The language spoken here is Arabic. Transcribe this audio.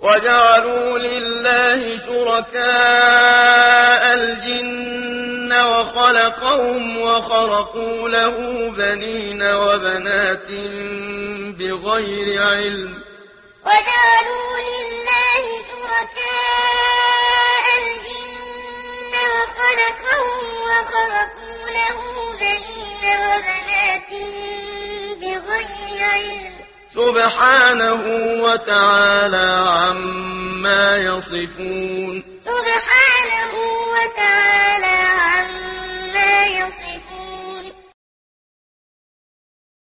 وجعلوا لله شركاء الجن وخلقهم وخرقوا له بنين وبنات بغير علم وجعلوا لله شركاء الجن وخلقهم وخرقوا له بنين وبنات بغير علم سبحانه وتعالى عما يصفون سبحانه وتعالى